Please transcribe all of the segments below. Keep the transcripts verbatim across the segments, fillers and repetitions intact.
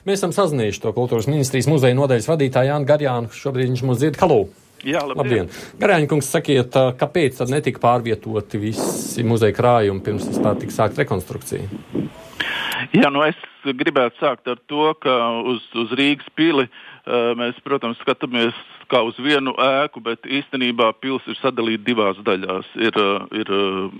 Mēs esam sazinājuši to kultūras ministrijas muzeja nodaļas vadītāju Jānu Garjānu. Šobrīd viņš mūs dzird. Halo! Jā, labdien! labdien. Garjāņa kungs, sakiet, kāpēc tad netika pārvietoti visi muzeja krājumi pirms vispār tika sākt rekonstrukcija? Jā, nu es gribētu sākt ar to, ka uz, uz Rīgas pili mēs, protams, skatāmies kā uz vienu ēku, bet īstenībā pils ir sadalīta divās daļās. Ir, ir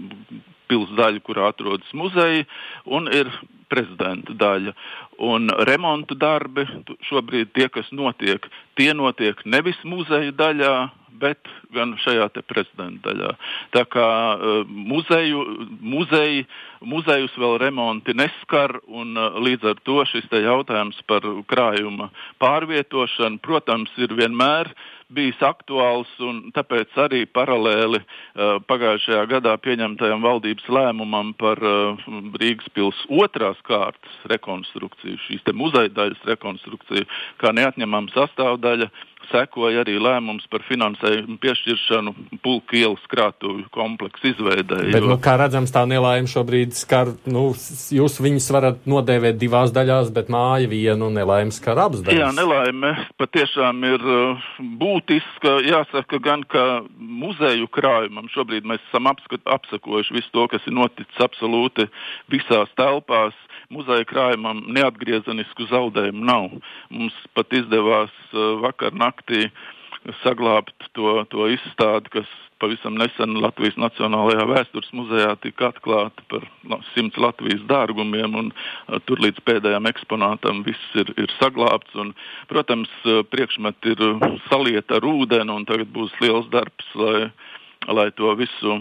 pils daļa, kurā atrodas muzeja, un ir prezidenta daļa. Un remontu darbi šobrīd tie, kas notiek, tie notiek nevis muzeja daļā, bet gan šajā te prezidenta daļā. Tā kā uh, muzeju, muzeji, muzejus vēl remonti neskar, un uh, līdz ar to šis te jautājums par krājuma pārvietošanu, protams, ir vienmēr bijis aktuāls, un tāpēc arī paralēli uh, pagājušajā gadā pieņemtajam valdības lēmumam par uh, Rīgas pils otrās kārtas rekonstrukciju, šīs te muzeja daļas rekonstrukciju, kā neatņemama sastāvdaļa, sekoja arī lēmums par finansējumu piešķiršanu Pulka ielas krātuvi kompleksu izveidē. Bet, nu, kā redzams, tā nelaime šobrīd skar, nu, jūs viņus varat nodēvēt divās daļās, bet māja vienu nelaime skar abas daļas. Jā, nelaime patiešām ir uh, būtiska, jāsaka gan, ka muzeju krājumam šobrīd mēs esam apskat, apsakojuši visu to, kas ir noticis absolūti visās telpās. Muzeja krājumam neatgriezenisku zaudējumu nav. Mums pat izdevās uh, vakar naktī saglābt to, to izstādi, kas pavisam nesen Latvijas Nacionālajā vēstures muzejā tika atklāta par no, simts Latvijas dārgumiem, un uh, tur līdz pēdējām eksponātam viss ir, ir saglābts. Un, protams, uh, priekšmeti ir uh, salieta ar ūdeni, un tagad būs liels darbs, lai, lai to visu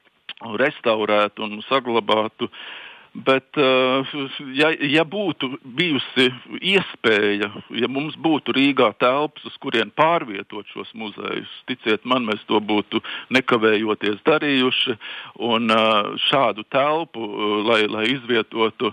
restaurētu un saglabātu. Bet, ja, ja būtu bijusi iespēja, ja mums būtu Rīgā telpas, uz kurien pārvietot šos muzejus, ticiet man, mēs to būtu nekavējoties darījuši, un šādu telpu, lai, lai izvietotu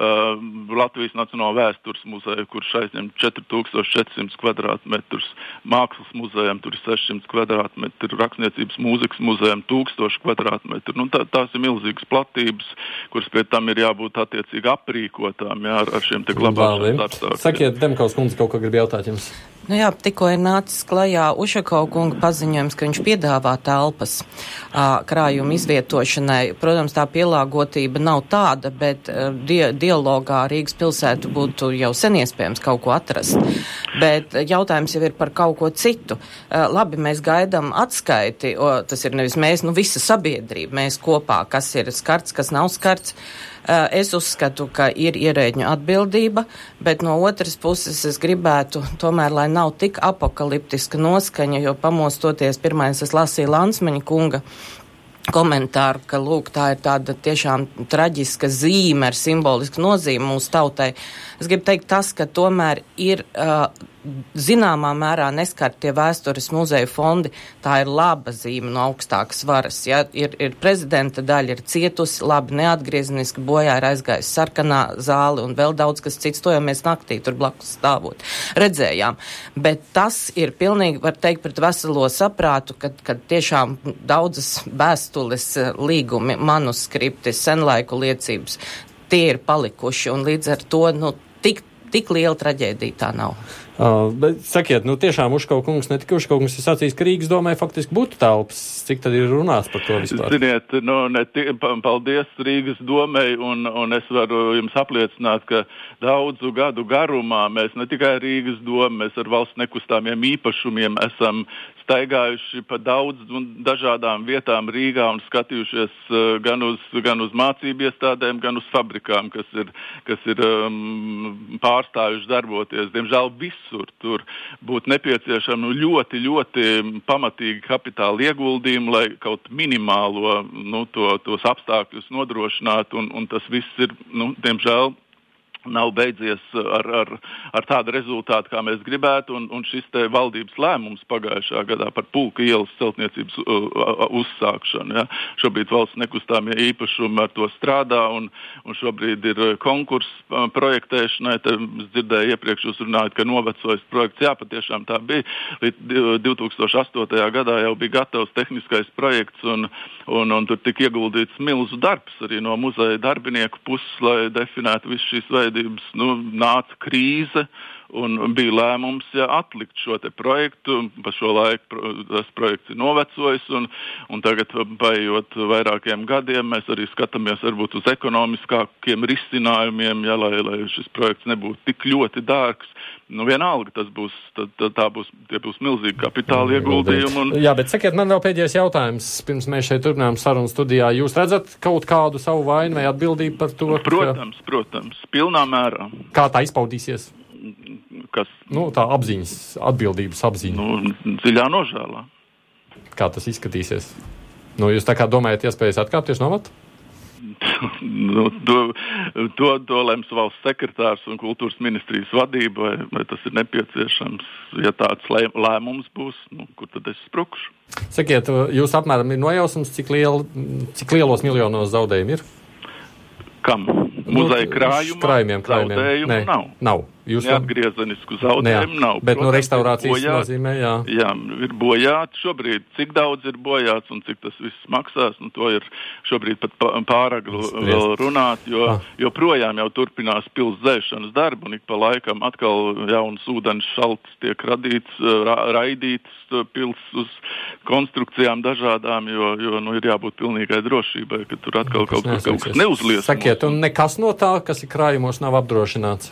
Latvijas Nacionālo vēstures muzeju, kurš aizņem četri tūkstoši četri simti kvadrātmetrus, mākslas muzejam tur ir seši simti kvadrātmetru, rakstniecības mūzikas muzejam tūkstoši kvadrātmetru. Nu, tā, tās ir milzīgas platības, kuras pie tam ir jābūt attiecīgi aprīkotām, jā, ar šiem te glabāšanas apstākļiem. Sakiet, Demkaus kundze kaut ko grib jautāt jums. Nu jā, tikko ir nācis klajā Ušakova kunga paziņojums, ka viņš piedāvā telpas ā, krājuma izvietošanai. Protams, tā pielāgotība nav tāda, bet di dialogā Rīgas pilsētu būtu jau sen iespējams kaut ko atrast. Bet jautājums jau ir par kaut ko citu. Uh, labi, mēs gaidām atskaiti, o, tas ir nevis mēs, nu visa sabiedrība, mēs kopā, kas ir skarts, kas nav skarts. Uh, es uzskatu, ka ir ierēģņu atbildība, bet no otras puses es gribētu tomēr, lai nav tik apokaliptiska noskaņa, jo pamostoties pirmais es lasīju Lansmaņa kunga komentāru, ka, lūk, tā ir tāda tiešām traģiska zīme ar simbolisku nozīmi mūsu tautai. Es gribu teikt tas, ka tomēr ir uh, zināmā mērā neskart tie vēstures muzeju fondi, tā ir laba zīme no augstākas varas. Ja? Ir, ir prezidenta daļa, ir cietusi, labi neatgriezeniski bojā ir aizgājis sarkanā zāli un vēl daudz kas cits, to jau mēs naktī tur blakus stāvot redzējām. Bet tas ir pilnīgi, var teikt, pret veselo saprātu, kad, kad tiešām daudzas vēstules, līgumi, manuskripti, senlaiku liecības, tie ir palikuši un līdz ar to, nu, tik, tik liela traģēdija tā nav. Uh, bet sakiet, nu tiešām Ušakova kungs, ne tikai Ušakova kungs ir sacījis, ka Rīgas domai faktiski būtu telpas. Cik tad ir runāts par to vispār? Ziniet, nu, ne, paldies Rīgas domai, un, un es varu jums apliecināt, ka daudzu gadu garumā mēs ne tikai Rīgas doma, mēs ar valsts nekustāmiem īpašumiem esam staigājuši pa daudz un dažādām vietām Rīgā un skatījušies uh, gan uz, gan uz mācību iestādēm, gan uz fabrikām, kas ir, kas ir um, pārstājuši darboties. Diemžēl visur tur būtu nepieciešama ļoti, ļoti pamatīgi kapitāla ieguldījumi, lai kaut minimālo, nu, to, tos apstākļus nodrošinātu, un, un tas viss ir, nu, diemžēl, nav beidzies ar, ar, ar tādu rezultātu, kā mēs gribētu, un, un šis te valdības lēmums pagājušā gadā par Pulka ielas celtniecības uh, uzsākšanu. Ja. Šobrīd valsts nekustāmie īpašumi ar to strādā, un, un šobrīd ir konkurss uh, projektēšanai. Te es dzirdēju iepriekš jūs runājat, ka novecojas projekts. Jā, patiešām tā bija. Līdz divi tūkstoši astotajā gadā jau bija gatavs tehniskais projekts, un, un, un tur tika ieguldīts milzu darbs arī no muzeja darbinieku puses, lai definētu visu šīs veidu gadījums, nu, nāca krīze, un bija lēmums, ja atlikt šo te projektu. Pa šo laiku tas projekts ir novecojis, un, un tagad, paiet vairākiem gadiem, mēs arī skatāmies varbūt uz ekonomiskākiem risinājumiem, ja, lai, lai šis projekts nebūtu tik ļoti dārgs. Nu, vienalga, tas būs, tā, tā būs, tie būs milzīgi kapitāla ieguldījumi. Un... Jā, bet sakiet, man vēl pēdējais jautājums, pirms mēs šeit turpinām sarunu studijā. Jūs redzat kaut kādu savu vainu vai atbildību par to? Protams, ka... protams, pilnā mērā. Kā tā izpaudīsies? Kas? Nu, tā apziņas, atbildības apziņa. Nu, dziļā nožēlā. Kā tas izskatīsies? Nu, jūs tā kā domājat iespējas atkāpties no amata? nu, to, to, to lems valsts sekretārs un kultūras ministrijas vadība, vai, vai tas ir nepieciešams. Ja tāds lē, lēmums būs, nu, kur tad es sprukšu? Sakiet, jūs apmēram ir nojausums, cik, liel, cik lielos miljonos zaudējumi ir? Kam? Muzeja krājumā? Krājumiem, krājumiem. Zaudējumu Nē, nav. Nav. Jūs Neatgriezenisku zaudējumu nav. Bet no restaurācijas nozīmē, jā. Jā, ir bojāts šobrīd. Cik daudz ir bojāts un cik tas viss maksās, nu to ir šobrīd pat pāragri vēl runāt, jo ah. joprojām jau turpinās pils dzēšanas darbu un ik pa laikam atkal jauns ūdens šalts tiek radīts, ra, raidīts pils uz konstrukcijām dažādām, jo, jo nu, ir jābūt pilnīgai drošībai, ka tur atkal kaut, kaut kas neuzliesmos. Sakiet, un nekas no tā, kas ir krājumos, nav apdrošināts?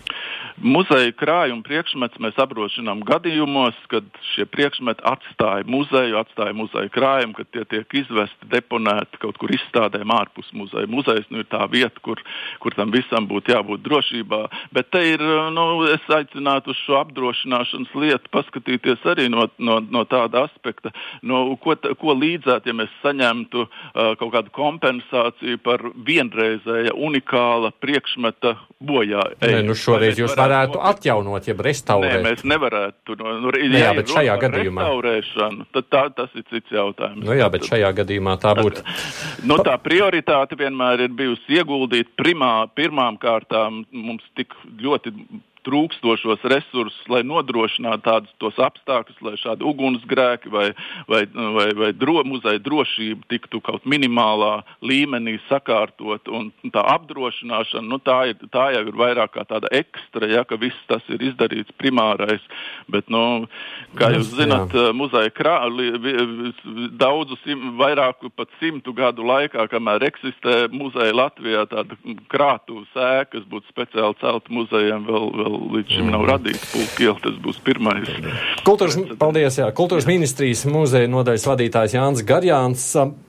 Muzeja krājuma priekšmets mēs apdrošinām gadījumos, kad šie priekšmeti atstāja muzeju, atstāja muzeja krājumu, kad tie tiek izvesti, deponēti kaut kur izstādēm ārpus muzeja. Muzejs nu, ir tā vieta, kur, kur tam visam būtu jābūt drošībā. Bet te ir, nu, es aicinātu uz šo apdrošināšanas lietu paskatīties arī no, no, no tāda aspekta, no, ko, ko līdzēt, ja mēs saņemtu uh, kaut kādu kompensāciju par vienreizēja unikāla priekšmeta bojā. Nē, nu šoreiz jūs varētu atjaunot, jeb restaurēt. Nē, mēs nevarētu. No, no, Nē, jā, bet šajā gadījumā. Restaurēšanu, tad tā, tas ir cits jautājums. Nu jā, bet šajā gadījumā tā būtu. Nu, tā prioritāte vienmēr ir bijusi ieguldīt primā, pirmām kārtām mums tik ļoti trūkstošos resursus, lai nodrošinātu tādus tos apstākļus, lai šādi ugunsgrēki vai, vai, vai, vai dro, muzeja drošība tiktu kaut minimālā līmenī sakārtot. Un tā apdrošināšana, nu tā, ir, tā jau ir vairāk kā tāda ekstra, ja, ka viss tas ir izdarīts primārais. Bet, nu, kā jūs zināt, muzeja krā, daudzu, sim, vairāku pat simtu gadu laikā, kamēr eksistē muzeja Latvijā, tāda krātuves ēka, kas būtu speciāli celta muzejiem, vēl, vēl līdz šim nav radīts. Pulkiela, tas būs pirmais. Kultūras, paldies, jā. Kultūras ministrijas muzeja nodaļas vadītājs Jānis Garjāns.